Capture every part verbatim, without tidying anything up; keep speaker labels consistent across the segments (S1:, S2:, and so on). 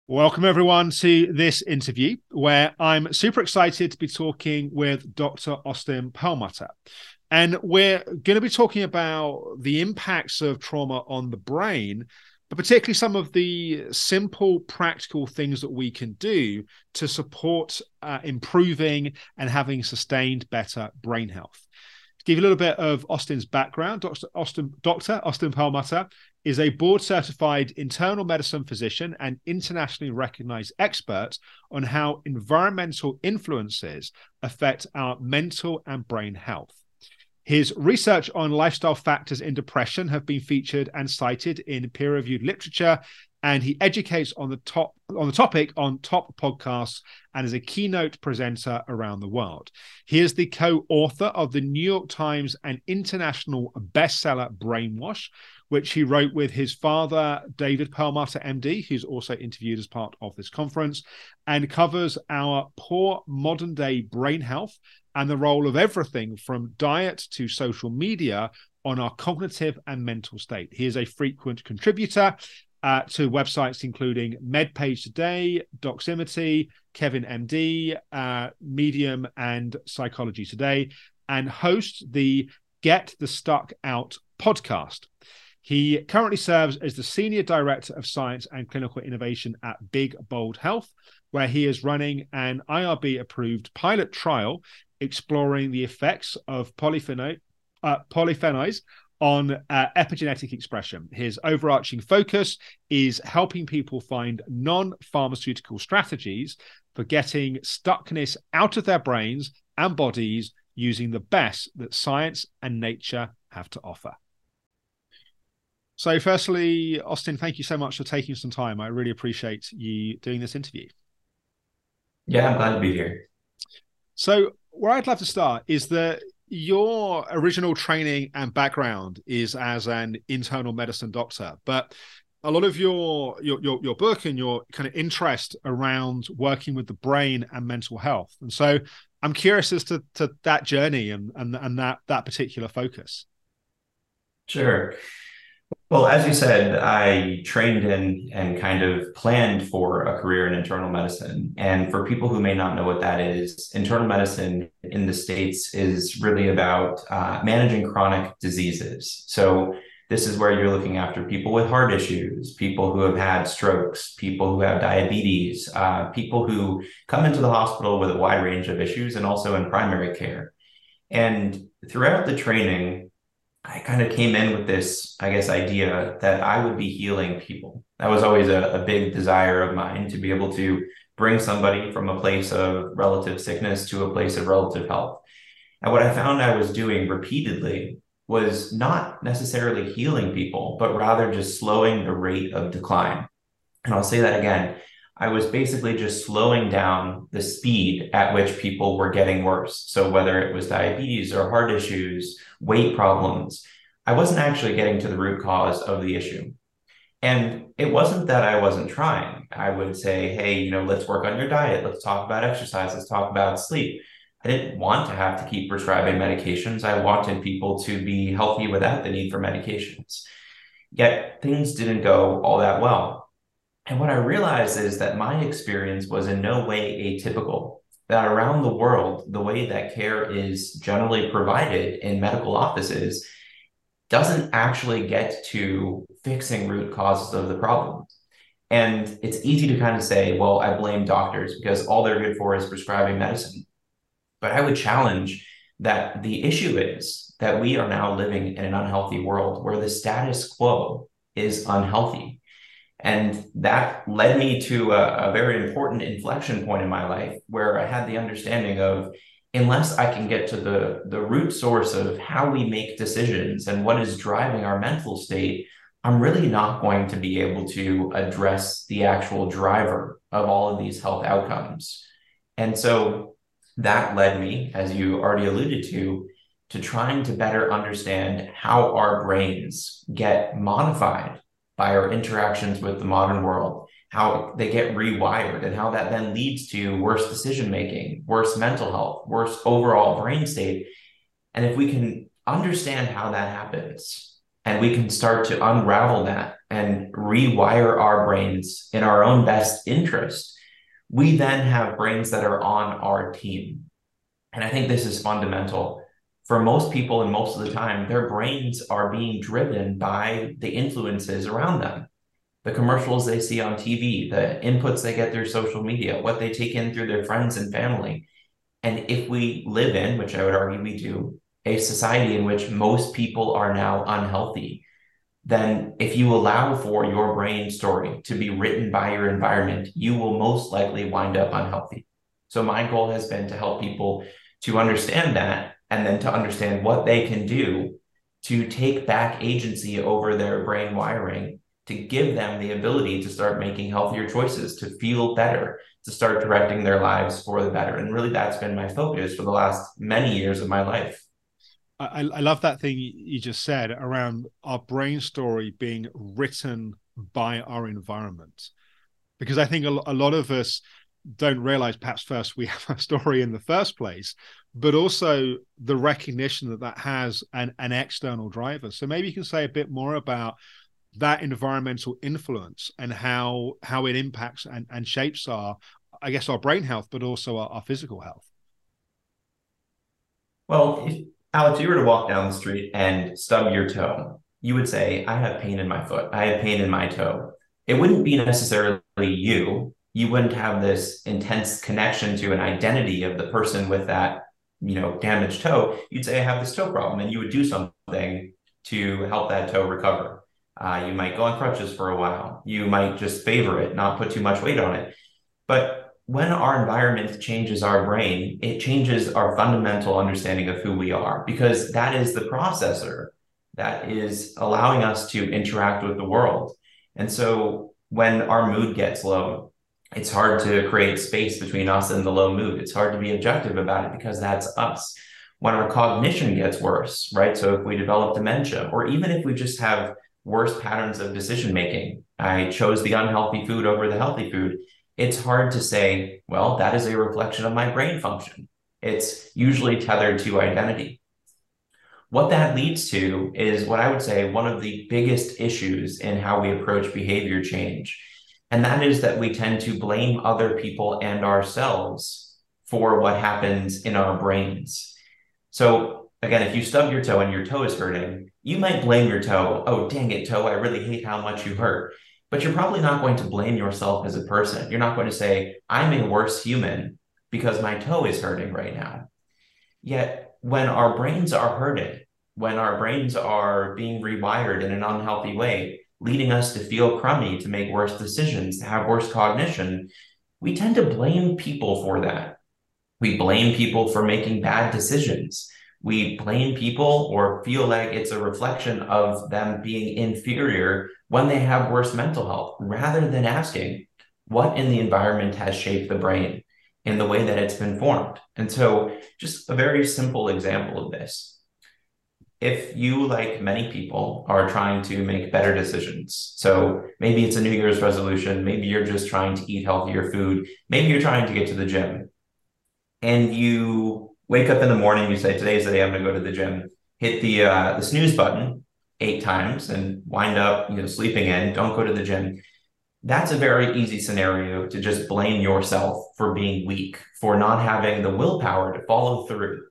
S1: Welcome, everyone, to this interview where I'm super excited to be talking with Doctor Austin Perlmutter. And we're going to be talking about the impacts of trauma on the brain, but particularly some of the simple, practical things that we can do to support uh, improving and having sustained better brain health. To give you a little bit of Austin's background, Doctor Austin, Doctor Austin Perlmutter is a board-certified internal medicine physician and internationally recognized expert on how environmental influences affect our mental and brain health. His research on lifestyle factors in depression have been featured and cited in peer-reviewed literature, and he educates on the top on the topic on top podcasts and is a keynote presenter around the world. He is the co-author of the New York Times and international bestseller Brainwash, which he wrote with his father, David Perlmutter, M D, who's also interviewed as part of this conference, and covers our poor modern-day brain health and the role of everything from diet to social media on our cognitive and mental state. He is a frequent contributor uh, to websites including MedPage Today, Doximity, Kevin M D, uh, Medium, and Psychology Today, and hosts the Get the Stuck Out podcast. He currently serves as the Senior Director of Science and Clinical Innovation at Big Bold Health, where he is running an I R B-approved pilot trial exploring the effects of polypheno- uh, polyphenols on uh, epigenetic expression. His overarching focus is helping people find non-pharmaceutical strategies for getting stuckness out of their brains and bodies using the best that science and nature have to offer. So firstly, Austin, thank you so much for taking some time. I really appreciate you doing this interview.
S2: Yeah, I'm glad to be here.
S1: So where I'd love to start is that your original training and background is as an internal medicine doctor, but a lot of your, your, your, your book and your kind of interest around working with the brain and mental health. And so I'm curious as to, to that journey and, and, and that, that particular focus.
S2: Sure. Well, as you said, I trained in and kind of planned for a career in internal medicine. And for people who may not know what that is, internal medicine in the States is really about uh, managing chronic diseases. So this is where you're looking after people with heart issues, people who have had strokes, people who have diabetes, uh, people who come into the hospital with a wide range of issues, and also in primary care. And throughout the training, I kind of came in with this, I guess, idea that I would be healing people. That was always a, a big desire of mine, to be able to bring somebody from a place of relative sickness to a place of relative health. And what I found I was doing repeatedly was not necessarily healing people, but rather just slowing the rate of decline. And I'll say that again. I was basically just slowing down the speed at which people were getting worse. So whether it was diabetes or heart issues, weight problems, I wasn't actually getting to the root cause of the issue. And it wasn't that I wasn't trying. I would say, hey, you know, let's work on your diet. Let's talk about exercise. Let's talk about sleep. I didn't want to have to keep prescribing medications. I wanted people to be healthy without the need for medications. Yet things didn't go all that well. And what I realized is that my experience was in no way atypical, that around the world, the way that care is generally provided in medical offices doesn't actually get to fixing root causes of the problem. And it's easy to kind of say, well, I blame doctors because all they're good for is prescribing medicine. But I would challenge that the issue is that we are now living in an unhealthy world where the status quo is unhealthy. And that led me to a, a very important inflection point in my life where I had the understanding of, unless I can get to the, the root source of how we make decisions and what is driving our mental state, I'm really not going to be able to address the actual driver of all of these health outcomes. And so that led me, as you already alluded to, to trying to better understand how our brains get modified by our interactions with the modern world, how they get rewired, and how that then leads to worse decision-making, worse mental health, worse overall brain state. And if we can understand how that happens, and we can start to unravel that and rewire our brains in our own best interest, we then have brains that are on our team. And I think this is fundamental. For most people, and most of the time, their brains are being driven by the influences around them, the commercials they see on T V, the inputs they get through social media, what they take in through their friends and family. And if we live in, which I would argue we do, a society in which most people are now unhealthy, then if you allow for your brain story to be written by your environment, you will most likely wind up unhealthy. So my goal has been to help people to understand that, and then to understand what they can do to take back agency over their brain wiring, to give them the ability to start making healthier choices, to feel better, to start directing their lives for the better. And really, that's been my focus for the last many years of my life.
S1: I, I love that thing you just said around our brain story being written by our environment, because I think a, a lot of us don't realize, perhaps first, we have a story in the first place, but also the recognition that that has an, an external driver. So maybe you can say a bit more about that environmental influence and how how it impacts and, and shapes our, I guess, our brain health, but also our, our physical health.
S2: Well, if, Alex, if you were to walk down the street and stub your toe, you would say, I have pain in my foot. I have pain in my toe. It wouldn't be necessarily you. You wouldn't have this intense connection to an identity of the person with that, you know, damaged toe. You'd say, I have this toe problem, and you would do something to help that toe recover. Uh, you might go on crutches for a while. You might just favor it, not put too much weight on it. But when our environment changes our brain, it changes our fundamental understanding of who we are, because that is the processor that is allowing us to interact with the world. And so when our mood gets low, it's hard to create space between us and the low mood. It's hard to be objective about it because that's us. When our cognition gets worse, right? So if we develop dementia, or even if we just have worse patterns of decision making, I chose the unhealthy food over the healthy food, it's hard to say, well, that is a reflection of my brain function. It's usually tethered to identity. What that leads to is what I would say one of the biggest issues in how we approach behavior change. And that is that we tend to blame other people and ourselves for what happens in our brains. So again, if you stub your toe and your toe is hurting, you might blame your toe. Oh, dang it, toe, I really hate how much you hurt. But you're probably not going to blame yourself as a person. You're not going to say, I'm a worse human because my toe is hurting right now. Yet when our brains are hurting, when our brains are being rewired in an unhealthy way, leading us to feel crummy, to make worse decisions, to have worse cognition, we tend to blame people for that. We blame people for making bad decisions. We blame people or feel like it's a reflection of them being inferior when they have worse mental health, rather than asking what in the environment has shaped the brain in the way that it's been formed. And so just a very simple example of this. If you, like many people, are trying to make better decisions, so maybe it's a New Year's resolution, maybe you're just trying to eat healthier food, maybe you're trying to get to the gym, and you wake up in the morning, you say, today's the day I'm going to go to the gym, hit the uh, the snooze button eight times and wind up, you know, sleeping in, don't go to the gym. That's a very easy scenario to just blame yourself for being weak, for not having the willpower to follow through.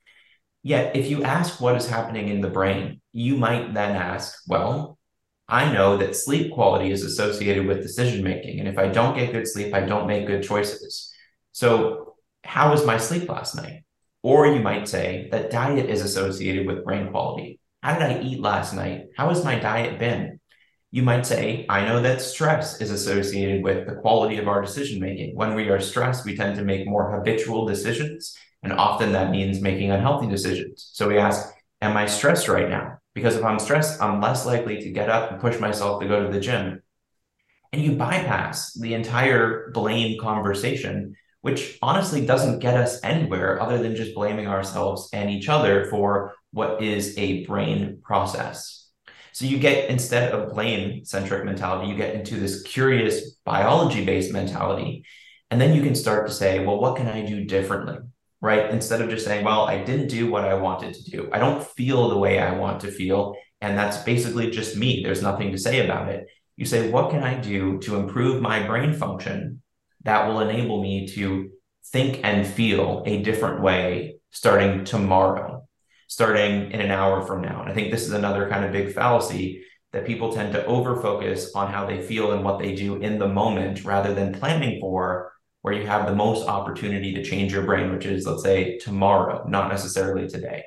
S2: Yet, if you ask what is happening in the brain, you might then ask, well, I know that sleep quality is associated with decision making. And if I don't get good sleep, I don't make good choices. So how was my sleep last night? Or you might say that diet is associated with brain quality. How did I eat last night? How has my diet been? You might say, I know that stress is associated with the quality of our decision making. When we are stressed, we tend to make more habitual decisions. And often that means making unhealthy decisions. So we ask, am I stressed right now? Because if I'm stressed, I'm less likely to get up and push myself to go to the gym. And you bypass the entire blame conversation, which honestly doesn't get us anywhere other than just blaming ourselves and each other for what is a brain process. So you get, instead of blame-centric mentality, you get into this curious biology-based mentality. And then you can start to say, well, what can I do differently? Right? Instead of just saying, well, I didn't do what I wanted to do. I don't feel the way I want to feel. And that's basically just me. There's nothing to say about it. You say, what can I do to improve my brain function that will enable me to think and feel a different way starting tomorrow, starting in an hour from now? And I think this is another kind of big fallacy, that people tend to over-focus on how they feel and what they do in the moment rather than planning for where you have the most opportunity to change your brain, which is, let's say, tomorrow, not necessarily today.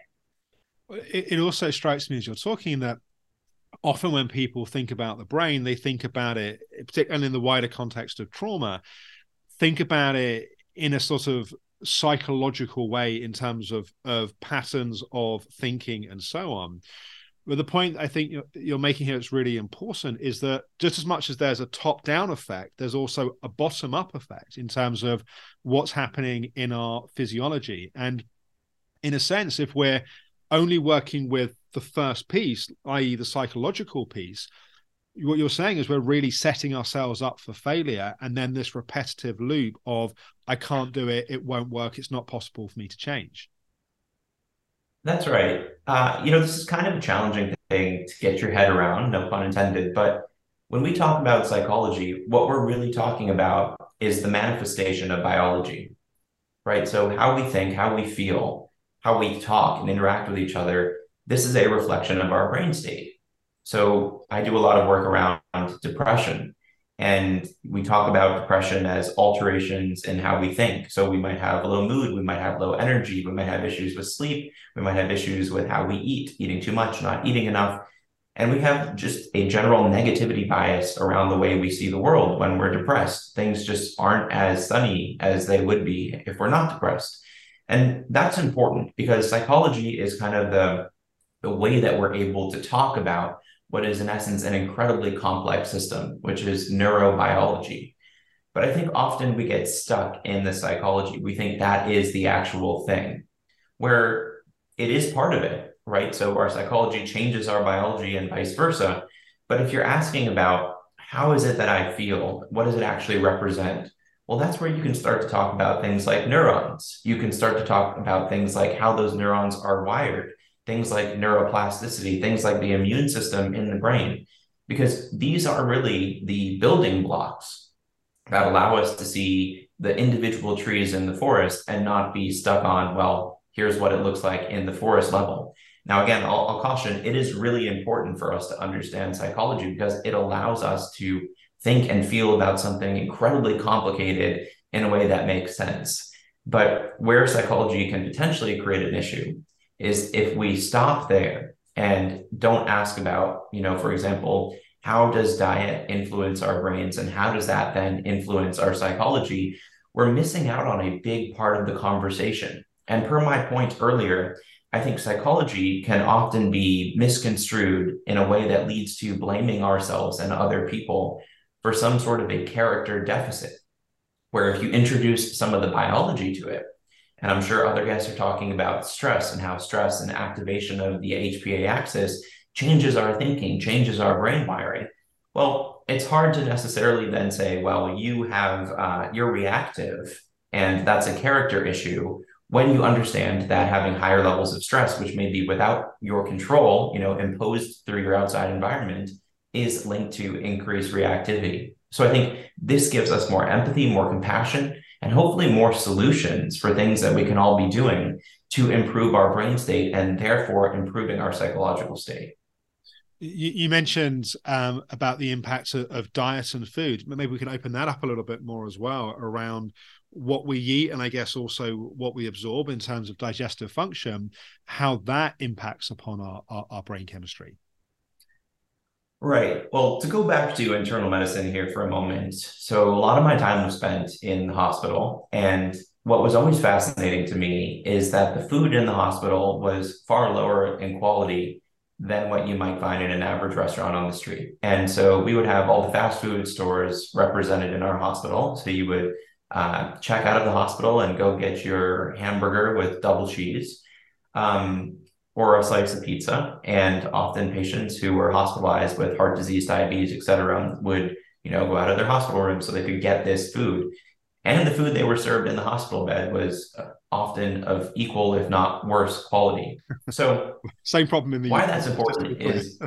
S1: It, it also strikes me as you're talking that often when people think about the brain, they think about it, particularly in the wider context of trauma, think about it in a sort of psychological way in terms of, of patterns of thinking and so on. But the point I think you're, you're making here that's really important is that just as much as there's a top-down effect, there's also a bottom-up effect in terms of what's happening in our physiology. And in a sense, if we're only working with the first piece, that is the psychological piece, what you're saying is we're really setting ourselves up for failure, and then this repetitive loop of, I can't do it, it won't work, it's not possible for me to change.
S2: That's right. Uh, you know, this is kind of a challenging thing to get your head around, no pun intended. But when we talk about psychology, what we're really talking about is the manifestation of biology, right? So how we think, how we feel, how we talk and interact with each other, this is a reflection of our brain state. So I do a lot of work around depression. And we talk about depression as alterations in how we think. So we might have low mood, we might have low energy, we might have issues with sleep, we might have issues with how we eat, eating too much, not eating enough. And we have just a general negativity bias around the way we see the world when we're depressed. Things just aren't as sunny as they would be if we're not depressed. And that's important because psychology is kind of the, the way that we're able to talk about what is in essence an incredibly complex system, which is neurobiology. But I think often we get stuck in the psychology. We think that is the actual thing, where it is part of it, right? So our psychology changes our biology and vice versa. But if you're asking about how is it that I feel, what does it actually represent? Well, that's where you can start to talk about things like neurons. You can start to talk about things like how those neurons are wired, things like neuroplasticity, things like the immune system in the brain, because these are really the building blocks that allow us to see the individual trees in the forest and not be stuck on, well, here's what it looks like in the forest level. Now, again, I'll, I'll caution, it is really important for us to understand psychology because it allows us to think and feel about something incredibly complicated in a way that makes sense. But where psychology can potentially create an issue is if we stop there and don't ask about, you know, for example, how does diet influence our brains and how does that then influence our psychology, we're missing out on a big part of the conversation. And per my point earlier, I think psychology can often be misconstrued in a way that leads to blaming ourselves and other people for some sort of a character deficit, where if you introduce some of the biology to it, and I'm sure other guests are talking about stress and how stress and activation of the H P A axis changes our thinking, changes our brain wiring. Well, it's hard to necessarily then say, well, you have, uh, you're reactive and that's a character issue when you understand that having higher levels of stress, which may be without your control, you know, imposed through your outside environment, is linked to increased reactivity. So I think this gives us more empathy, more compassion, and hopefully more solutions for things that we can all be doing to improve our brain state and therefore improving our psychological state.
S1: You, you mentioned um, about the impacts of, of diet and food. Maybe we can open that up a little bit more as well around what we eat and I guess also what we absorb in terms of digestive function, how that impacts upon our, our, our brain chemistry.
S2: Right. Well, to go back to internal medicine here for a moment. So a lot of my time was spent in the hospital. And what was always fascinating to me is that the food in the hospital was far lower in quality than what you might find in an average restaurant on the street. And so we would have all the fast food stores represented in our hospital. So you would uh, check out of the hospital and go get your hamburger with double cheese. Um, or a slice of pizza. And often patients who were hospitalized with heart disease, diabetes, et cetera, would, you know, go out of their hospital room so they could get this food. And the food they were served in the hospital bed was often of equal, if not worse, quality. So
S1: same problem in the
S2: why
S1: U K.
S2: that's important is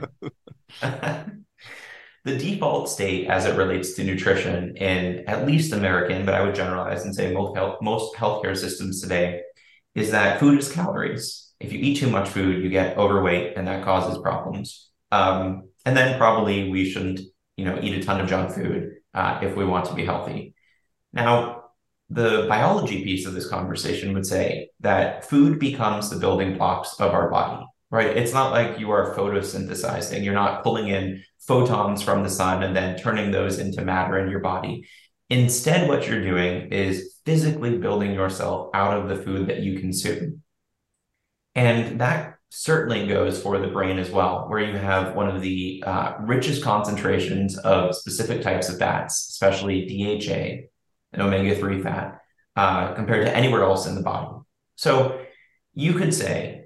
S2: the default state as it relates to nutrition in at least American, but I would generalize and say most health, most healthcare systems today, is that food is calories. If you eat too much food, you get overweight, and that causes problems. Um, and then probably we shouldn't, you know, eat a ton of junk food uh, if we want to be healthy. Now, the biology piece of this conversation would say that food becomes the building blocks of our body, right? It's not like you are photosynthesizing. You're not pulling in photons from the sun and then turning those into matter in your body. Instead, what you're doing is physically building yourself out of the food that you consume. And that certainly goes for the brain as well, where you have one of the uh, richest concentrations of specific types of fats, especially D H A and omega three fat, uh, compared to anywhere else in the body. So you could say,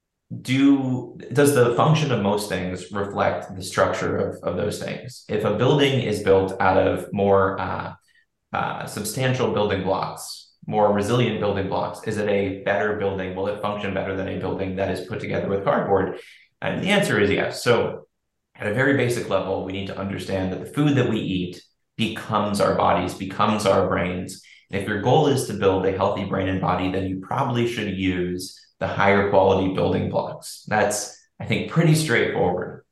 S2: do does the function of most things reflect the structure of, of those things? If a building is built out of more uh, uh, substantial building blocks, more resilient building blocks, is it a better building? Will it function better than a building that is put together with cardboard? And the answer is yes. So at a very basic level, we need to understand that the food that we eat becomes our bodies, becomes our brains. And if your goal is to build a healthy brain and body, then you probably should use the higher quality building blocks. That's, I think, pretty straightforward.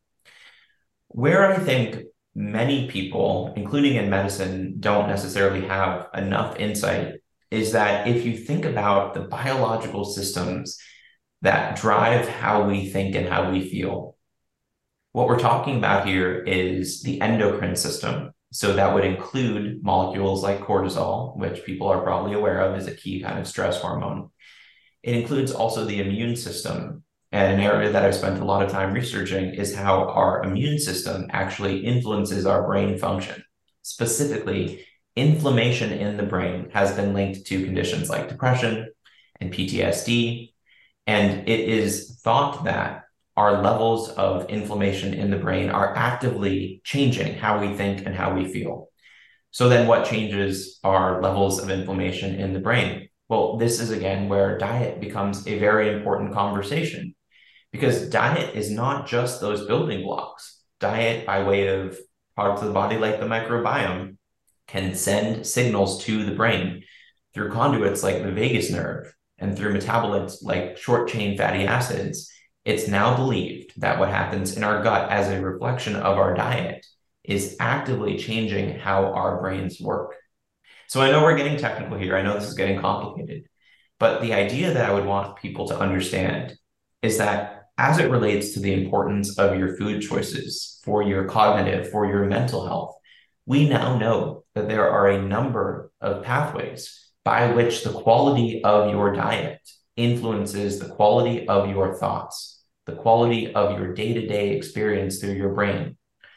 S2: Where I think many people, including in medicine, don't necessarily have enough insight is that if you think about the biological systems that drive how we think and how we feel, what we're talking about here is the endocrine system. So that would include molecules like cortisol, which people are probably aware of as a key kind of stress hormone. It includes also the immune system. And an area that I've spent a lot of time researching is how our immune system actually influences our brain function. Specifically, inflammation in the brain has been linked to conditions like depression and P T S D. And it is thought that our levels of inflammation in the brain are actively changing how we think and how we feel. So then what changes our levels of inflammation in the brain? Well, this is again where diet becomes a very important conversation, because diet is not just those building blocks. Diet, by way of parts of the body like the microbiome, can send signals to the brain through conduits like the vagus nerve and through metabolites like short chain fatty acids. It's now believed that what happens in our gut as a reflection of our diet is actively changing how our brains work. So I know we're getting technical here. I know this is getting complicated, but the idea that I would want people to understand is that as it relates to the importance of your food choices for your cognitive, for your mental health, we now know that there are a number of pathways by which the quality of your diet influences the quality of your thoughts, the quality of your day-to-day experience through your brain.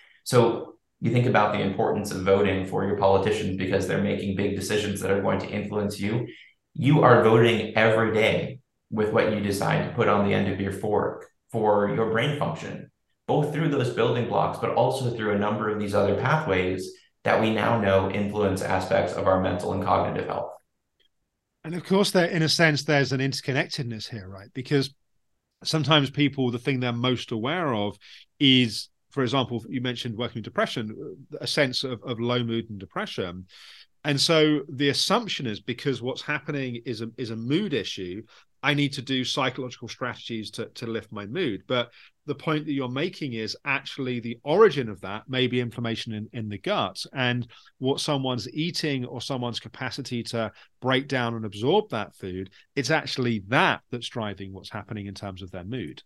S2: So you think about the importance of voting for your politicians because they're making big decisions that are going to influence you. You are voting every day with what you decide to put on the end of your fork for your brain function, both through those building blocks, but also through a number of these other pathways that we now know influence aspects of our mental and cognitive health.
S1: And of course, there, in a sense, there's an interconnectedness here, right? Because sometimes people, the thing they're most aware of is, for example, you mentioned working with depression, a sense of, of low mood and depression. And so the assumption is because what's happening is a, is a mood issue, I need to do psychological strategies to, to lift my mood. But the point that you're making is actually the origin of that may be inflammation in, in the gut, and what someone's eating or someone's capacity to break down and absorb that food, it's actually that that's driving what's happening in terms of their mood.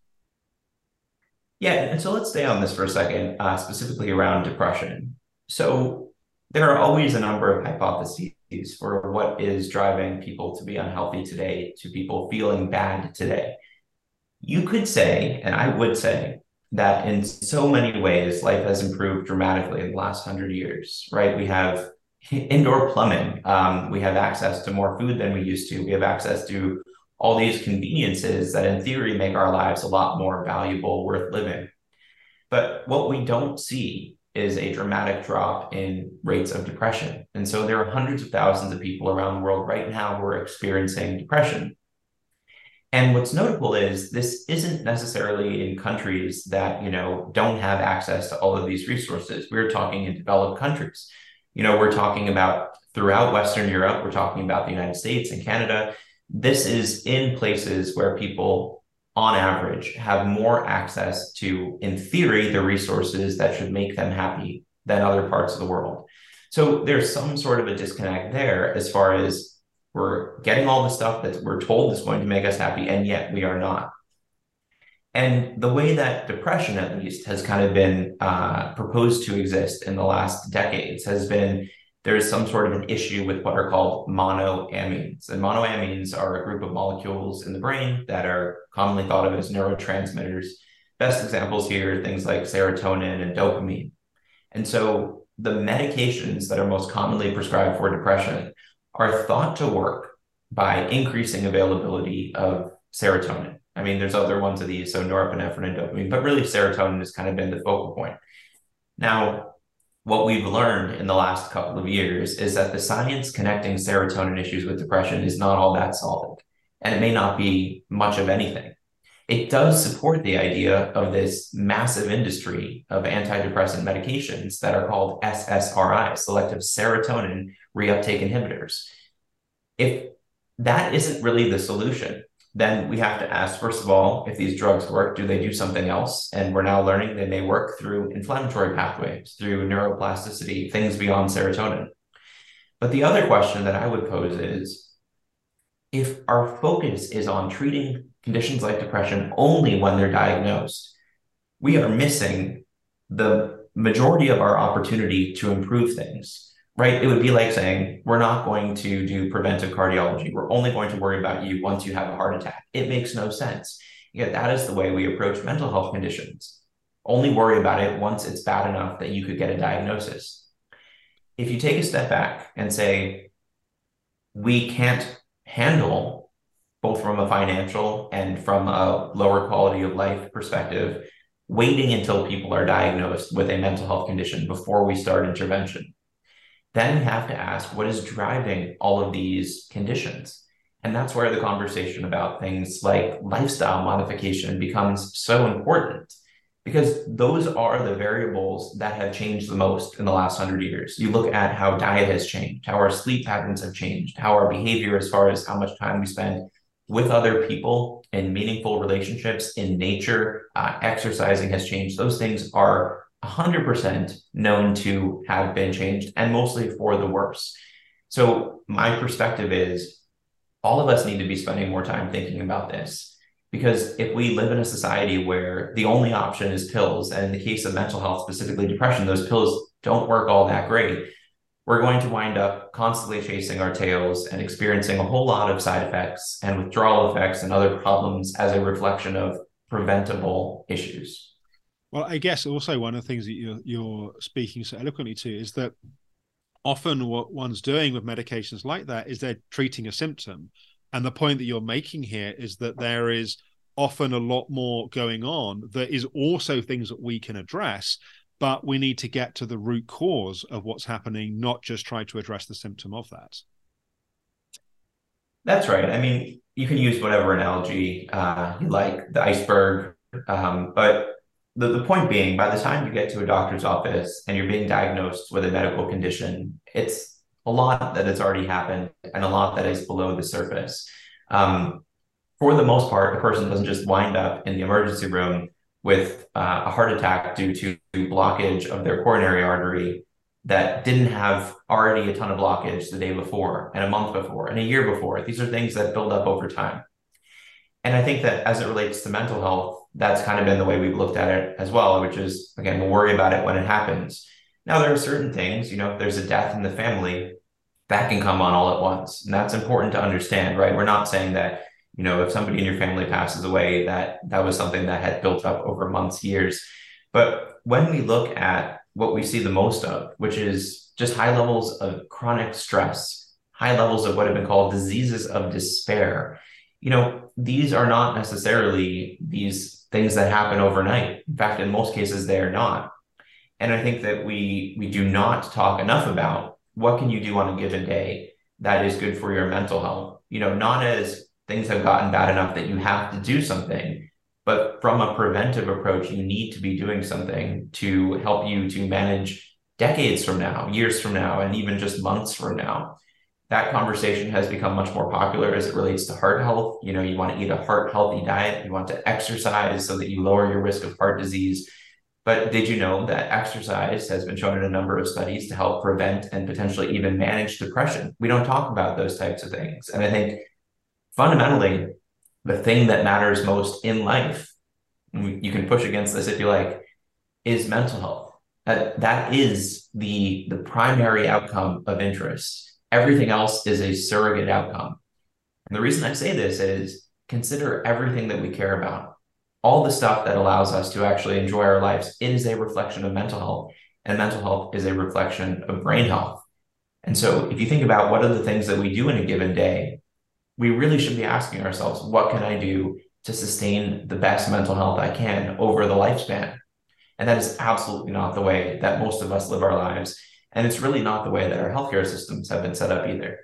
S2: Yeah, and so let's stay on this for a second, uh, specifically around depression. So there are always a number of hypotheses for what is driving people to be unhealthy today, to people feeling bad today. You could say, and I would say, that in so many ways, life has improved dramatically in the last hundred years, right? We have indoor plumbing. Um, we have access to more food than we used to. We have access to all these conveniences that in theory make our lives a lot more valuable, worth living. But what we don't see is a dramatic drop in rates of depression. And so there are hundreds of thousands of people around the world right now who are experiencing depression. And what's notable is this isn't necessarily in countries that, you know, don't have access to all of these resources. We're talking in developed countries. You know, we're talking about throughout Western Europe, we're talking about the United States and Canada. This is in places where people, on average, have more access to, in theory, the resources that should make them happy than other parts of the world. So there's some sort of a disconnect there as far as we're getting all the stuff that we're told is going to make us happy, and yet we are not. And the way that depression, at least, has kind of been uh, proposed to exist in the last decades has been there's some sort of an issue with what are called monoamines. And monoamines are a group of molecules in the brain that are commonly thought of as neurotransmitters. Best examples here are things like serotonin and dopamine. And so the medications that are most commonly prescribed for depression are thought to work by increasing availability of serotonin. I mean, there's other ones of these, so norepinephrine and dopamine, but really serotonin has kind of been the focal point. Now, what we've learned in the last couple of years is that the science connecting serotonin issues with depression is not all that solid, and it may not be much of anything. It does support the idea of this massive industry of antidepressant medications that are called S S R Is, selective serotonin reuptake inhibitors. If that isn't really the solution, then we have to ask, first of all, if these drugs work, do they do something else? And we're now learning they may work through inflammatory pathways, through neuroplasticity, things beyond serotonin. But the other question that I would pose is, if our focus is on treating conditions like depression only when they're diagnosed, we are missing the majority of our opportunity to improve things. Right? It would be like saying, we're not going to do preventive cardiology. We're only going to worry about you once you have a heart attack. It makes no sense. Yet that is the way we approach mental health conditions. Only worry about it once it's bad enough that you could get a diagnosis. If you take a step back and say, we can't handle, both from a financial and from a lower quality of life perspective, waiting until people are diagnosed with a mental health condition before we start intervention, then we have to ask, what is driving all of these conditions? And that's where the conversation about things like lifestyle modification becomes so important, because those are the variables that have changed the most in the last hundred years. You look at how diet has changed, how our sleep patterns have changed, how our behavior as far as how much time we spend with other people in meaningful relationships, in nature, uh, exercising has changed. Those things are one hundred percent known to have been changed, and mostly for the worse. So my perspective is all of us need to be spending more time thinking about this, because if we live in a society where the only option is pills, and in the case of mental health, specifically depression, those pills don't work all that great, we're going to wind up constantly chasing our tails and experiencing a whole lot of side effects and withdrawal effects and other problems as a reflection of preventable issues.
S1: Well, I guess also one of the things that you're, you're speaking so eloquently to is that often what one's doing with medications like that is they're treating a symptom. And the point that you're making here is that there is often a lot more going on that is also things that we can address, but we need to get to the root cause of what's happening, not just try to address the symptom of that.
S2: That's right. I mean, you can use whatever analogy uh, you like, the iceberg, um, but The, the point being, by the time you get to a doctor's office and you're being diagnosed with a medical condition, it's a lot that has already happened and a lot that is below the surface. Um, for the most part, a person doesn't just wind up in the emergency room with uh, a heart attack due to blockage of their coronary artery that didn't have already a ton of blockage the day before and a month before and a year before. These are things that build up over time. And I think that as it relates to mental health, that's kind of been the way we've looked at it as well, which is, again, we'll worry about it when it happens. Now, there are certain things, you know, if there's a death in the family, that can come on all at once. And that's important to understand, right? We're not saying that, you know, if somebody in your family passes away, that that was something that had built up over months, years. But when we look at what we see the most of, which is just high levels of chronic stress, high levels of what have been called diseases of despair, you know, these are not necessarily these things that happen overnight. In fact, in most cases, they are not. And I think that we we do not talk enough about what can you do on a given day that is good for your mental health. You know, not as things have gotten bad enough that you have to do something, but from a preventive approach, you need to be doing something to help you to manage decades from now, years from now, and even just months from now. That conversation has become much more popular as it relates to heart health. You know, you want to eat a heart healthy diet, you want to exercise so that you lower your risk of heart disease. But did you know that exercise has been shown in a number of studies to help prevent and potentially even manage depression? We don't talk about those types of things. And I think fundamentally, the thing that matters most in life, and you can push against this if you like, is mental health. That, that is the, the primary outcome of interest. Everything else is a surrogate outcome. And the reason I say this is consider everything that we care about. All the stuff that allows us to actually enjoy our lives, it is a reflection of mental health. And mental health is a reflection of brain health. And so if you think about what are the things that we do in a given day, we really should be asking ourselves, what can I do to sustain the best mental health I can over the lifespan? And that is absolutely not the way that most of us live our lives. And it's really not the way that our healthcare systems have been set up either.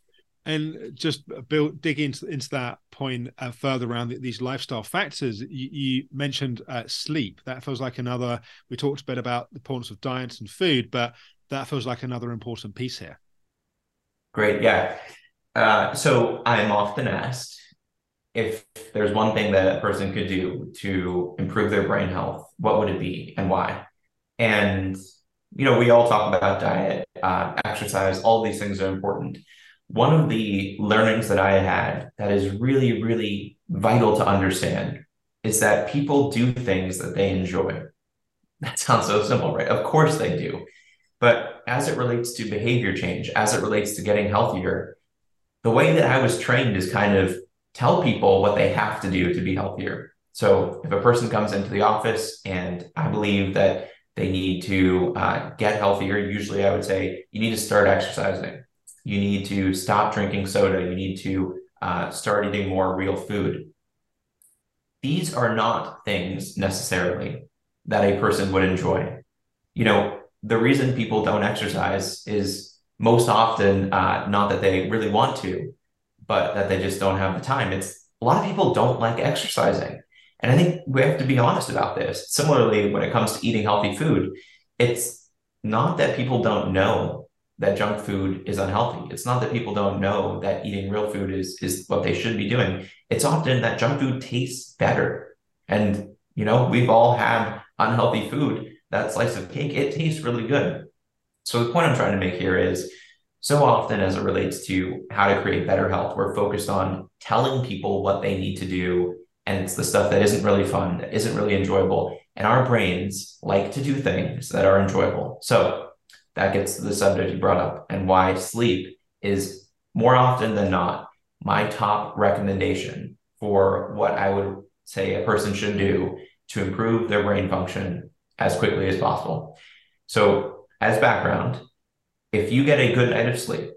S1: And just build, dig into, into that point uh, further around the, these lifestyle factors. You, you mentioned uh, sleep. That feels like another, we talked a bit about the importance of diet and food, but that feels like another important piece here.
S2: Great. Yeah. Uh, so I'm often asked if there's one thing that a person could do to improve their brain health, what would it be and why? And you know, we all talk about diet, uh, exercise, all these things are important. One of the learnings that I had that is really, really vital to understand is that people do things that they enjoy. That sounds so simple, right? Of course they do. But as it relates to behavior change, as it relates to getting healthier, the way that I was trained is kind of tell people what they have to do to be healthier. So if a person comes into the office and I believe that they need to uh, get healthier, usually I would say you need to start exercising. You need to stop drinking soda. You need to uh, start eating more real food. These are not things necessarily that a person would enjoy. You know, the reason people don't exercise is most often uh, not that they really want to, but that they just don't have the time. It's a lot of people don't like exercising. And I think we have to be honest about this. Similarly, when it comes to eating healthy food, it's not that people don't know that junk food is unhealthy. It's not that people don't know that eating real food is, is what they should be doing. It's often that junk food tastes better. And, you know, we've all had unhealthy food. That slice of cake, it tastes really good. So the point I'm trying to make here is so often as it relates to how to create better health, we're focused on telling people what they need to do. And it's the stuff that isn't really fun, that isn't really enjoyable. And our brains like to do things that are enjoyable. So that gets to the subject you brought up and why sleep is more often than not my top recommendation for what I would say a person should do to improve their brain function as quickly as possible. So as background, if you get a good night of sleep,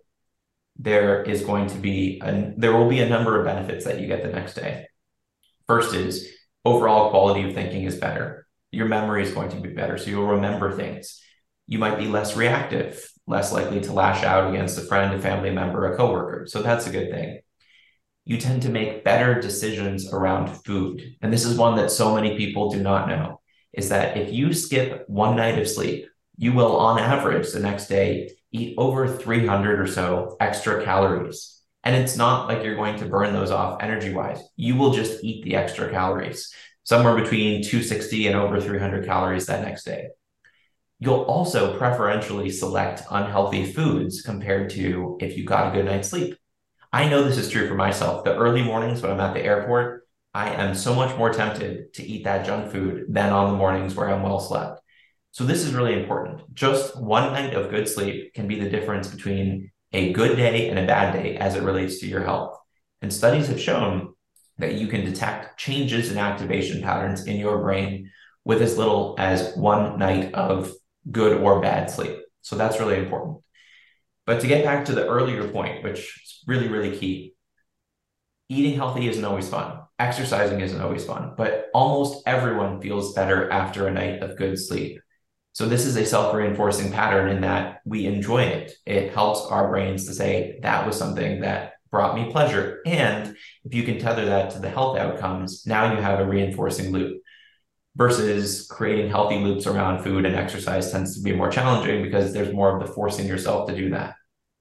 S2: there is going to be, a, there will be a number of benefits that you get the next day. First is overall quality of thinking is better. Your memory is going to be better, so you'll remember things. You might be less reactive, less likely to lash out against a friend, a family member, a coworker. So that's a good thing. You tend to make better decisions around food. And this is one that so many people do not know, is that if you skip one night of sleep, you will, on average, the next day, eat over three hundred or so extra calories. And it's not like you're going to burn those off energy-wise. You will just eat the extra calories, somewhere between two hundred sixty and over three hundred calories that next day. You'll also preferentially select unhealthy foods compared to if you got a good night's sleep. I know this is true for myself. The early mornings when I'm at the airport, I am so much more tempted to eat that junk food than on the mornings where I'm well slept. So this is really important. Just one night of good sleep can be the difference between a good day and a bad day as it relates to your health. And studies have shown that you can detect changes in activation patterns in your brain with as little as one night of good or bad sleep. So that's really important. But to get back to the earlier point, which is really, really key, eating healthy isn't always fun. Exercising isn't always fun, but almost everyone feels better after a night of good sleep. So this is a self-reinforcing pattern in that we enjoy it. It helps our brains to say that was something that brought me pleasure. And if you can tether that to the health outcomes, now you have a reinforcing loop. Versus creating healthy loops around food and exercise tends to be more challenging because there's more of the forcing yourself to do that.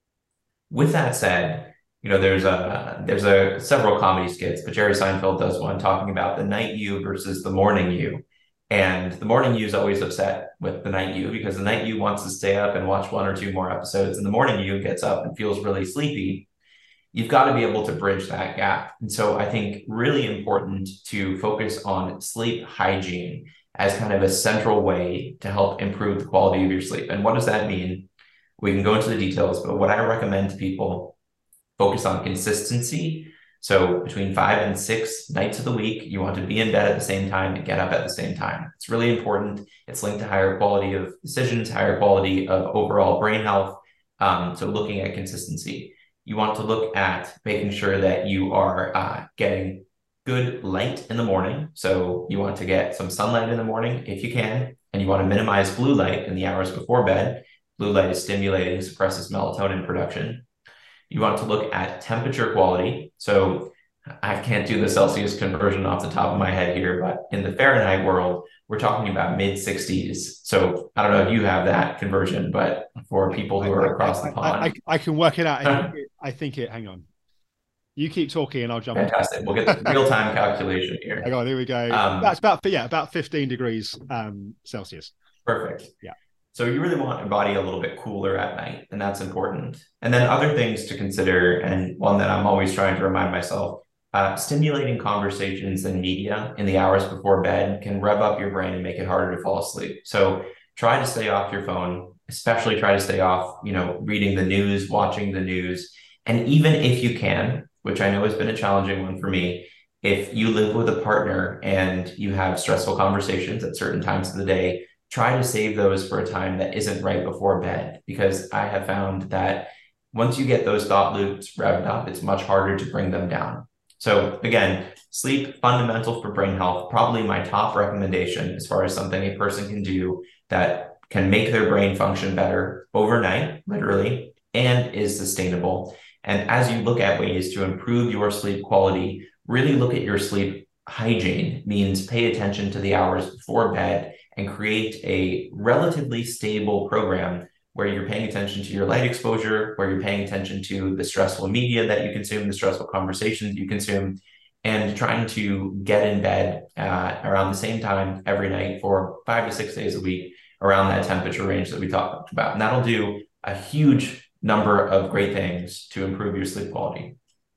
S2: With that said, you know, there's a there's a several comedy skits, but Jerry Seinfeld does one talking about the night you versus the morning you. And the morning you is always upset with the night you because the night you wants to stay up and watch one or two more episodes, and the morning you gets up and feels really sleepy. You've got to be able to bridge that gap. And so I think really important to focus on sleep hygiene as kind of a central way to help improve the quality of your sleep. And what does that mean? We can go into the details, but what I recommend to people, focus on consistency. So between five and six nights of the week, you want to be in bed at the same time and get up at the same time. It's really important. It's linked to higher quality of decisions, higher quality of overall brain health. Um, so looking at consistency. You want to look at making sure that you are uh, getting good light in the morning. So you want to get some sunlight in the morning if you can, and you want to minimize blue light in the hours before bed. Blue light is stimulating, suppresses melatonin production. You want to look at temperature quality. So I can't do the Celsius conversion off the top of my head here, but in the Fahrenheit world, we're talking about mid sixties. So I don't know if you have that conversion, but for people who are I, across
S1: I,
S2: the pond.
S1: I, I, I can work it out. I think it, I think it, hang on. You keep talking and I'll jump.
S2: Fantastic. In. We'll get the real-time calculation here.
S1: Hang on, here we go. Um, That's about, yeah, about fifteen degrees um, Celsius.
S2: Perfect.
S1: Yeah.
S2: So you really want your body a little bit cooler at night, and that's important. And then other things to consider, and one that I'm always trying to remind myself, Uh, stimulating conversations and media in the hours before bed can rev up your brain and make it harder to fall asleep. So try to stay off your phone, especially try to stay off, you know, reading the news, watching the news. And even if you can, which I know has been a challenging one for me, if you live with a partner and you have stressful conversations at certain times of the day, try to save those for a time that isn't right before bed, because I have found that once you get those thought loops revved up, it's much harder to bring them down. So again, sleep, fundamental for brain health, probably my top recommendation as far as something a person can do that can make their brain function better overnight, literally, and is sustainable. And as you look at ways to improve your sleep quality, really look at your sleep hygiene, means pay attention to the hours before bed and create a relatively stable program where you're paying attention to your light exposure, where you're paying attention to the stressful media that you consume, the stressful conversations you consume, and trying to get in bed uh, around the same time every night for five to six days a week around that temperature range that we talked about. And that'll do a huge number of great things to improve your sleep quality.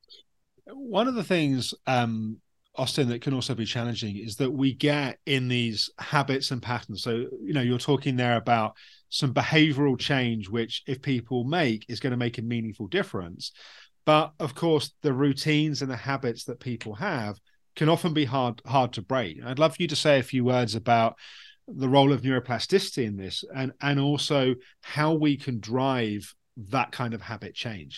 S1: One of the things, um, Austin, that can also be challenging is that we get in these habits and patterns. So, you know, you're talking there about some behavioral change, which if people make is going to make a meaningful difference. But of course, the routines and the habits that people have can often be hard, hard to break. I'd love for you to say a few words about the role of neuroplasticity in this, and, and also how we can drive that kind of habit change.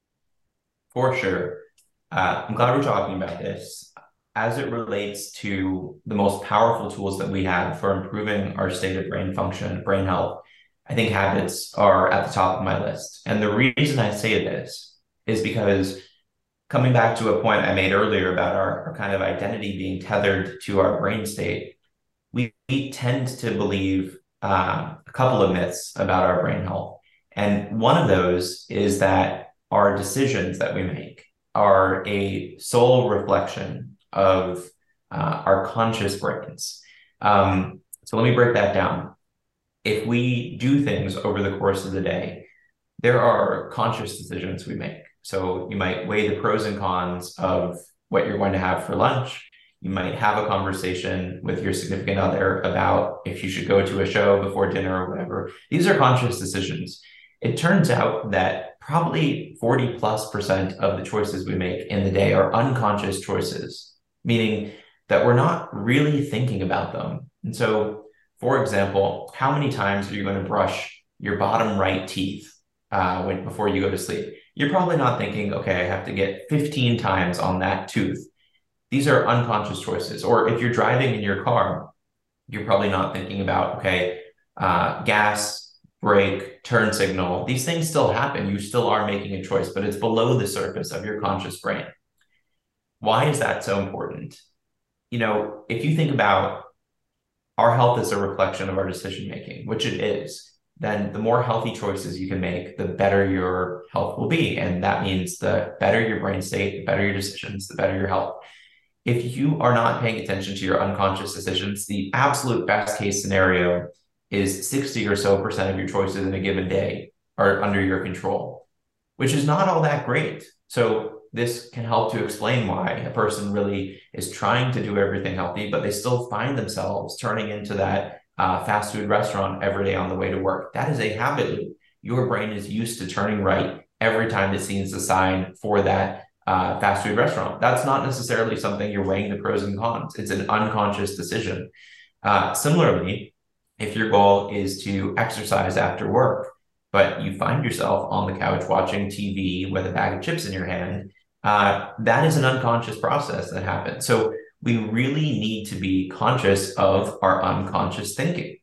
S2: For sure. Uh, I'm glad we're talking about this. As it relates to the most powerful tools that we have for improving our state of brain function, brain health, I think habits are at the top of my list. And the reason I say this is because, coming back to a point I made earlier about our, our kind of identity being tethered to our brain state, we, we tend to believe uh, a couple of myths about our brain health. And one of those is that our decisions that we make are a sole reflection of uh, our conscious brains. Um, so let me break that down. If we do things over the course of the day, there are conscious decisions we make. So you might weigh the pros and cons of what you're going to have for lunch. You might have a conversation with your significant other about if you should go to a show before dinner or whatever. These are conscious decisions. It turns out that probably forty plus percent of the choices we make in the day are unconscious choices, meaning that we're not really thinking about them. And so, for example, how many times are you going to brush your bottom right teeth uh, when, before you go to sleep? You're probably not thinking, okay, I have to get fifteen times on that tooth. These are unconscious choices. Or if you're driving in your car, you're probably not thinking about, okay, uh, gas, brake, turn signal, these things still happen. You still are making a choice, but it's below the surface of your conscious brain. Why is that so important? You know, if you think about our health as a reflection of our decision making, which it is, then the more healthy choices you can make, the better your health will be. And that means the better your brain state, the better your decisions, the better your health. If you are not paying attention to your unconscious decisions, the absolute best case scenario is sixty or so percent of your choices in a given day are under your control, which is not all that great. So this can help to explain why a person really is trying to do everything healthy, but they still find themselves turning into that uh, fast food restaurant every day on the way to work. That is a habit loop. Your brain is used to turning right every time it sees the sign for that uh, fast food restaurant. That's not necessarily something you're weighing the pros and cons. It's an unconscious decision. Uh, similarly, if your goal is to exercise after work, but you find yourself on the couch watching T V with a bag of chips in your hand, uh, that is an unconscious process that happens. So we really need to be conscious of our unconscious thinking.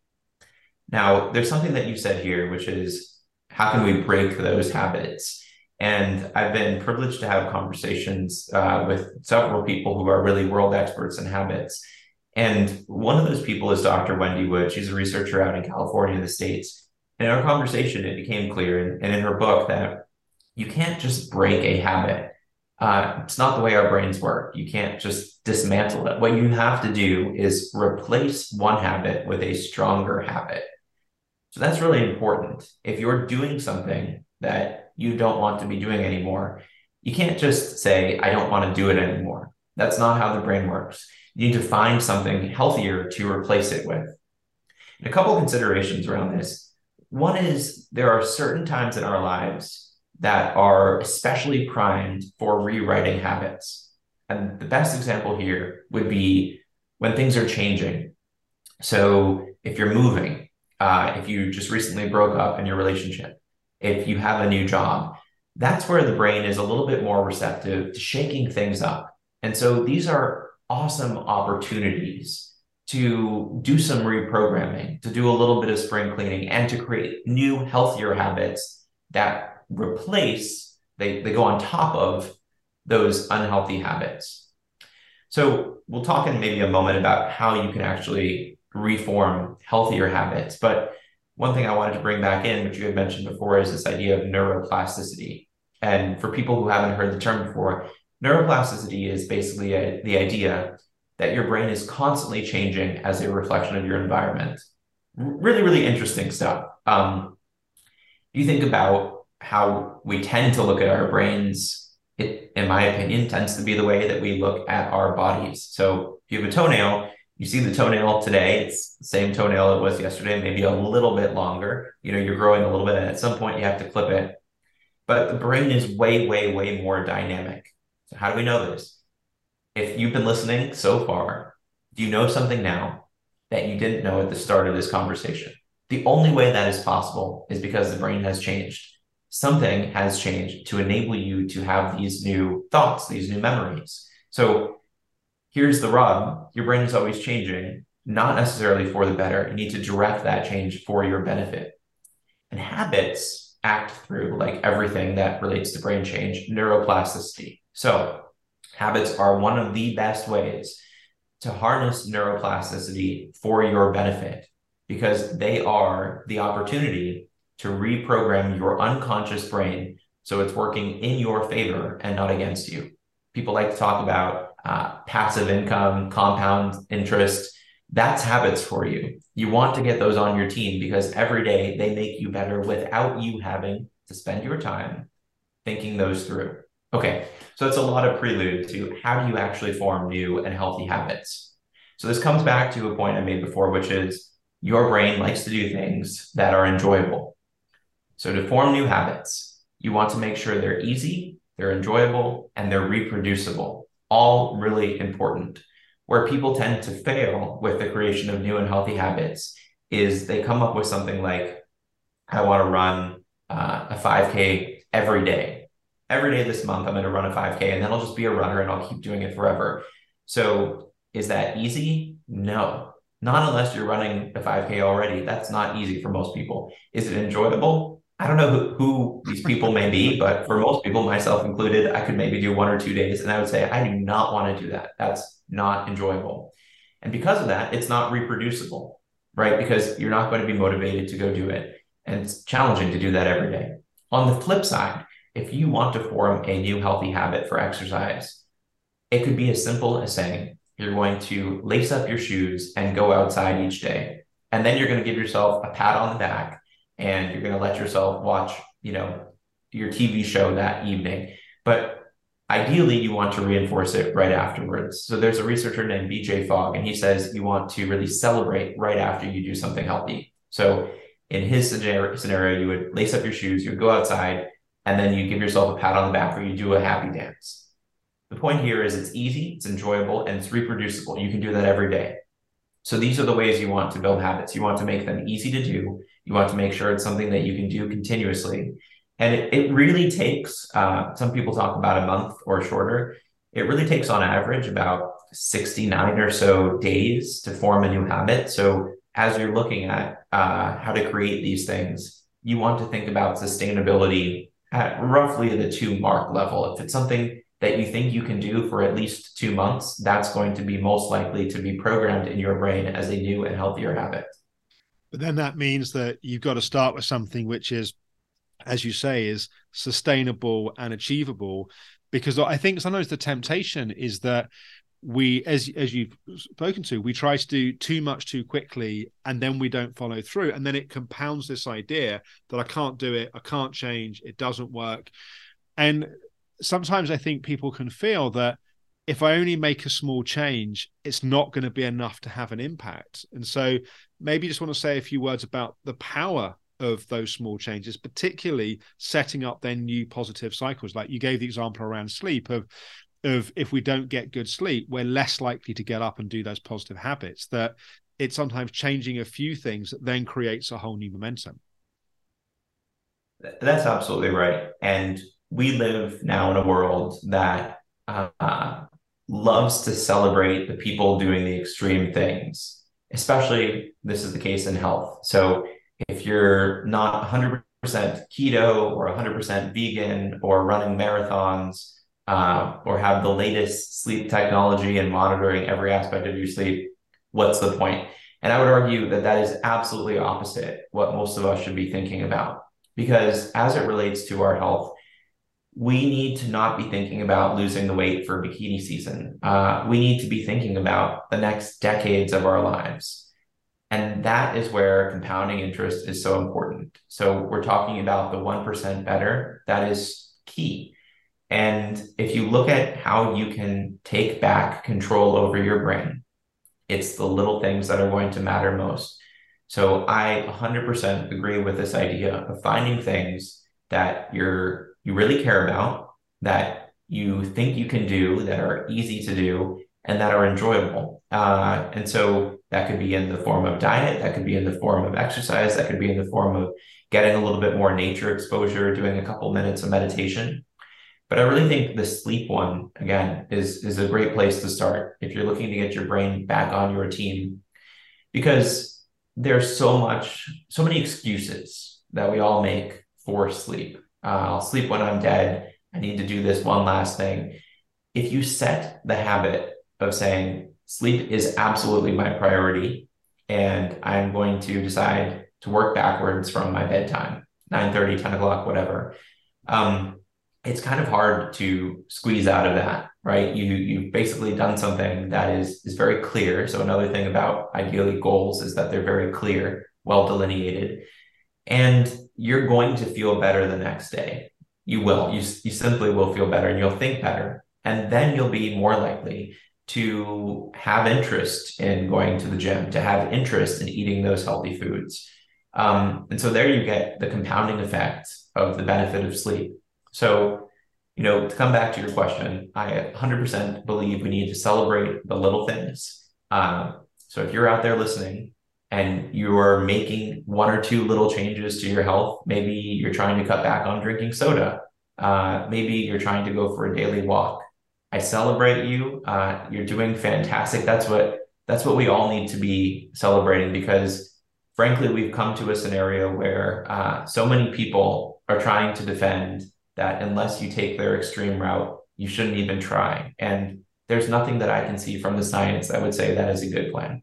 S2: Now, there's something that you said here, which is how can we break those habits? And I've been privileged to have conversations uh, with several people who are really world experts in habits. And one of those people is Doctor Wendy Wood. She's a researcher out in California in the States. In our conversation, it became clear, and in her book, that you can't just break a habit. Uh, it's not the way our brains work. You can't just dismantle it. What you have to do is replace one habit with a stronger habit. So that's really important. If you're doing something that you don't want to be doing anymore, you can't just say, I don't want to do it anymore. That's not how the brain works. You need to find something healthier to replace it with. And a couple of considerations around this. One is there are certain times in our lives that are especially primed for rewriting habits. And the best example here would be when things are changing. So if you're moving, uh, if you just recently broke up in your relationship, if you have a new job, that's where the brain is a little bit more receptive to shaking things up. And so these are awesome opportunities to do some reprogramming, to do a little bit of spring cleaning, and to create new, healthier habits that replace, they, they go on top of those unhealthy habits. So we'll talk in maybe a moment about how you can actually reform healthier habits. But one thing I wanted to bring back in, which you had mentioned before, is this idea of neuroplasticity. And for people who haven't heard the term before, neuroplasticity is basically a, the idea that your brain is constantly changing as a reflection of your environment. Really, really interesting stuff. Um, you think about how we tend to look at our brains, it, in my opinion, tends to be the way that we look at our bodies. So if you have a toenail, you see the toenail today, it's the same toenail it was yesterday, maybe a little bit longer. You know, you're growing a little bit, and at some point you have to clip it. But the brain is way, way, way more dynamic. So how do we know this? If you've been listening so far, do you know something now that you didn't know at the start of this conversation? The only way that is possible is because the brain has changed. Something has changed to enable you to have these new thoughts, these new memories. So here's the rub. Your brain is always changing, not necessarily for the better. You need to direct that change for your benefit. And habits act through, like everything that relates to brain change, neuroplasticity. So habits are one of the best ways to harness neuroplasticity for your benefit, because they are the opportunity to reprogram your unconscious brain so it's working in your favor and not against you. People like to talk about uh, passive income, compound interest. That's habits for you. You want to get those on your team because every day they make you better without you having to spend your time thinking those through. Okay, so that's a lot of prelude to how do you actually form new and healthy habits. So this comes back to a point I made before, which is your brain likes to do things that are enjoyable. So to form new habits, you want to make sure they're easy, they're enjoyable, and they're reproducible. All really important. Where people tend to fail with the creation of new and healthy habits is they come up with something like, I want to run uh, a five K every day. Every day this month, I'm going to run a five K, and then I'll just be a runner and I'll keep doing it forever. So is that easy? No. Not unless you're running a five K already. That's not easy for most people. Is it enjoyable? I don't know who, who these people may be, but for most people, myself included, I could maybe do one or two days. And I would say, I do not want to do that. That's not enjoyable. And because of that, it's not reproducible, right? Because you're not going to be motivated to go do it. And it's challenging to do that every day. On the flip side, if you want to form a new healthy habit for exercise, it could be as simple as saying, you're going to lace up your shoes and go outside each day. And then you're going to give yourself a pat on the back and you're going to let yourself watch, you know, your T V show that evening. But ideally, you want to reinforce it right afterwards. So there's a researcher named B J Fogg, and he says you want to really celebrate right after you do something healthy. So in his scenario, you would lace up your shoes, you would go outside, and then you give yourself a pat on the back or you do a happy dance. The point here is it's easy, it's enjoyable, and it's reproducible. You can do that every day. So these are the ways you want to build habits. You want to make them easy to do. You want to make sure it's something that you can do continuously. And it, it really takes, uh, some people talk about a month or shorter. It really takes on average about sixty-nine or so days to form a new habit. So as you're looking at uh, how to create these things, you want to think about sustainability at roughly the two mark level. If it's something that you think you can do for at least two months, that's going to be most likely to be programmed in your brain as a new and healthier habit.
S1: But then that means that you've got to start with something which is, as you say, is sustainable and achievable. Because I think sometimes the temptation is that we, as as you've spoken to, we try to do too much too quickly and then we don't follow through. And then it compounds this idea that I can't do it, I can't change, it doesn't work. And sometimes I think people can feel that if I only make a small change, it's not going to be enough to have an impact. And so maybe you just want to say a few words about the power of those small changes, particularly setting up then new positive cycles. Like you gave the example around sleep of, of if we don't get good sleep, we're less likely to get up and do those positive habits, that it's sometimes changing a few things that then creates a whole new momentum.
S2: That's absolutely right. And we live now in a world that uh, loves to celebrate the people doing the extreme things, especially this is the case in health. So if you're not one hundred percent keto or one hundred percent vegan or running marathons uh, or have the latest sleep technology and monitoring every aspect of your sleep, what's the point? And I would argue that that is absolutely opposite what most of us should be thinking about. Because as it relates to our health, we need to not be thinking about losing the weight for bikini season. Uh, we need to be thinking about the next decades of our lives. And that is where compounding interest is so important. So we're talking about the one percent better. That is key. And if you look at how you can take back control over your brain, it's the little things that are going to matter most. So I one hundred percent agree with this idea of finding things that you're you really care about, that you think you can do, that are easy to do, and that are enjoyable. Uh, and so that could be in the form of diet, that could be in the form of exercise, that could be in the form of getting a little bit more nature exposure, doing a couple minutes of meditation. But I really think the sleep one, again, is, is a great place to start if you're looking to get your brain back on your team, because there's so much, so many excuses that we all make for sleep. Uh, I'll sleep when I'm dead. I need to do this one last thing. If you set the habit of saying sleep is absolutely my priority, and I'm going to decide to work backwards from my bedtime, nine thirty, ten o'clock, whatever, um, it's kind of hard to squeeze out of that, right? You, you've basically done something that is, is very clear. So another thing about ideally goals is that they're very clear, well delineated. And you're going to feel better the next day. You will. You, you simply will feel better and you'll think better. And then you'll be more likely to have interest in going to the gym, to have interest in eating those healthy foods. Um, and so there you get the compounding effect of the benefit of sleep. So, you know, to come back to your question, I one hundred percent believe we need to celebrate the little things. Uh, so if you're out there listening, and you're making one or two little changes to your health, maybe you're trying to cut back on drinking soda. Uh, maybe you're trying to go for a daily walk. I celebrate you. Uh, you're doing fantastic. That's what that's what we all need to be celebrating, because frankly, we've come to a scenario where uh, so many people are trying to defend that unless you take their extreme route, you shouldn't even try. And there's nothing that I can see from the science that would say that is a good plan.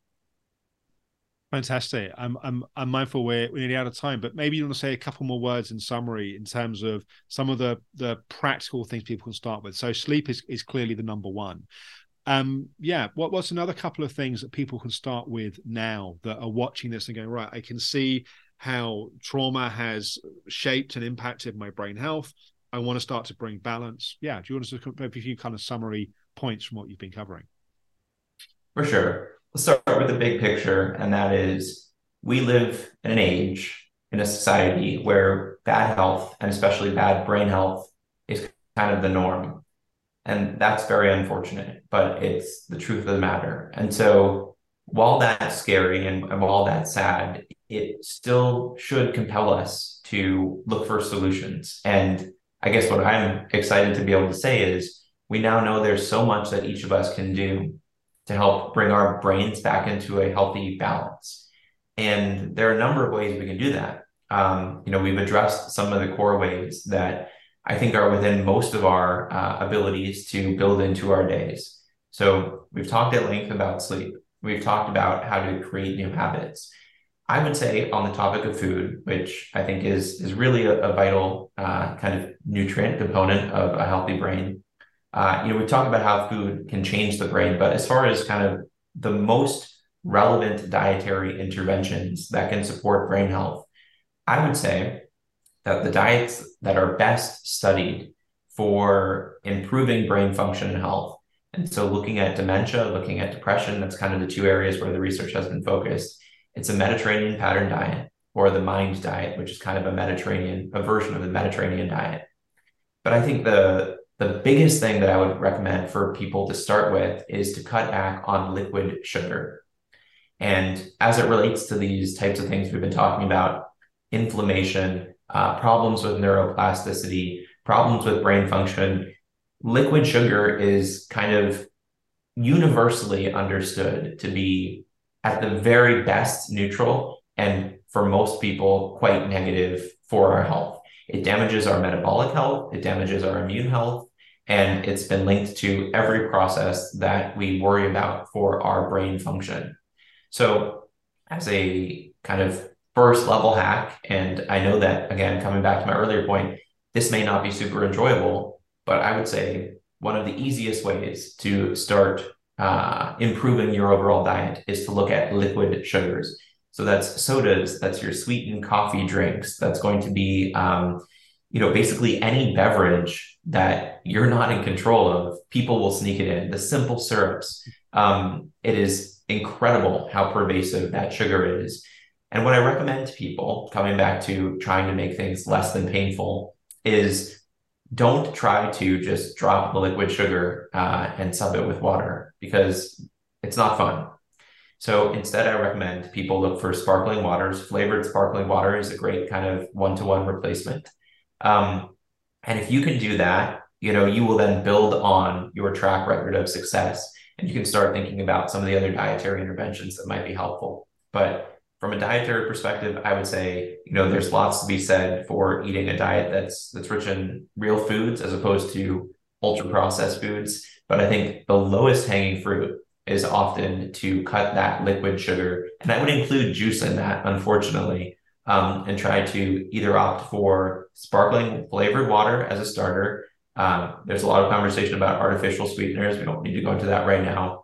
S1: Fantastic. I'm I'm I'm mindful we're we're nearly out of time, but maybe you want to say a couple more words in summary in terms of some of the the practical things people can start with. So sleep is is clearly the number one. Um, yeah. What what's another couple of things that people can start with now that are watching this and going, right, I can see how trauma has shaped and impacted my brain health. I want to start to bring balance. Yeah. Do you want to maybe a few kind of summary points from what you've been covering?
S2: For sure. Let's start with the big picture, and that is we live in an age, in a society where bad health, and especially bad brain health, is kind of the norm. And that's very unfortunate, but it's the truth of the matter. And so while that's scary and, and while that's sad, it still should compel us to look for solutions. And I guess what I'm excited to be able to say is we now know there's so much that each of us can do to help bring our brains back into a healthy balance. And there are a number of ways we can do that. Um, you know, we've addressed some of the core ways that I think are within most of our uh, abilities to build into our days. So we've talked at length about sleep. We've talked about how to create new habits. I would say on the topic of food, which I think is, is really a, a vital uh, kind of nutrient component of a healthy brain. Uh, you know, we talk about how food can change the brain, but as far as kind of the most relevant dietary interventions that can support brain health, I would say that the diets that are best studied for improving brain function and health. And so looking at dementia, looking at depression, that's kind of the two areas where the research has been focused. It's a Mediterranean pattern diet, or the MIND diet, which is kind of a Mediterranean, a version of the Mediterranean diet. But I think the, the biggest thing that I would recommend for people to start with is to cut back on liquid sugar. And as it relates to these types of things we've been talking about, inflammation, uh, problems with neuroplasticity, problems with brain function, liquid sugar is kind of universally understood to be at the very best neutral, and for most people quite negative for our health. It damages our metabolic health, it damages our immune health, and it's been linked to every process that we worry about for our brain function. So as a kind of first level hack, and I know that, again, coming back to my earlier point, this may not be super enjoyable, but I would say one of the easiest ways to start uh, improving your overall diet is to look at liquid sugars. So that's sodas, that's your sweetened coffee drinks, that's going to be, um, you know, basically any beverage that you're not in control of, people will sneak it in. The simple syrups, um, it is incredible how pervasive that sugar is. And what I recommend to people, coming back to trying to make things less than painful, is don't try to just drop the liquid sugar uh, and sub it with water, because it's not fun. So instead, I recommend people look for sparkling waters. Flavored sparkling water is a great kind of one-to-one replacement. Um, and if you can do that, you know, you will then build on your track record of success, and you can start thinking about some of the other dietary interventions that might be helpful. But from a dietary perspective, I would say, you know, there's lots to be said for eating a diet that's that's rich in real foods as opposed to ultra processed foods. But I think the lowest hanging fruit is often to cut that liquid sugar, and I would include juice in that, unfortunately, um, and try to either opt for sparkling flavored water as a starter. Um, there's a lot of conversation about artificial sweeteners. We don't need to go into that right now.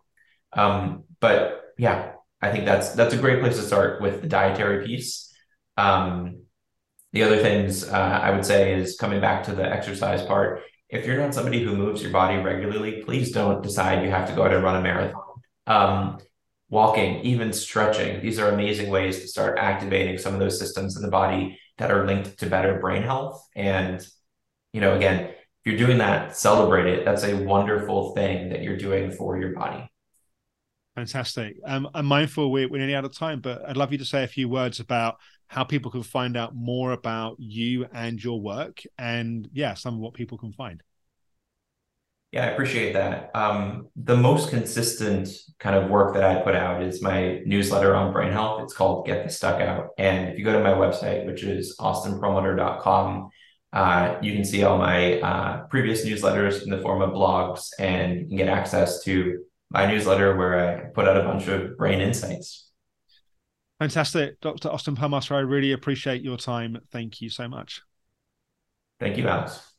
S2: Um, but yeah, I think that's that's a great place to start with the dietary piece. Um, the other things uh, I would say is coming back to the exercise part. If you're not somebody who moves your body regularly, please don't decide you have to go out and run a marathon. Um, walking, even stretching, these are amazing ways to start activating some of those systems in the body that are linked to better brain health. And, you know, again, if you're doing that, celebrate it. That's a wonderful thing that you're doing for your body.
S1: Fantastic. Um, I'm mindful we're, we're nearly out of time, but I'd love you to say a few words about how people can find out more about you and your work, and yeah, some of what people can find.
S2: Yeah, I appreciate that. Um, the most consistent kind of work that I put out is my newsletter on brain health. It's called Get the Stuck Out. And if you go to my website, which is austin perlmutter dot com, uh, you can see all my uh, previous newsletters in the form of blogs, and you can get access to my newsletter where I put out a bunch of brain insights.
S1: Fantastic. Doctor Austin Perlmutter, I really appreciate your time. Thank you so much.
S2: Thank you, Alex.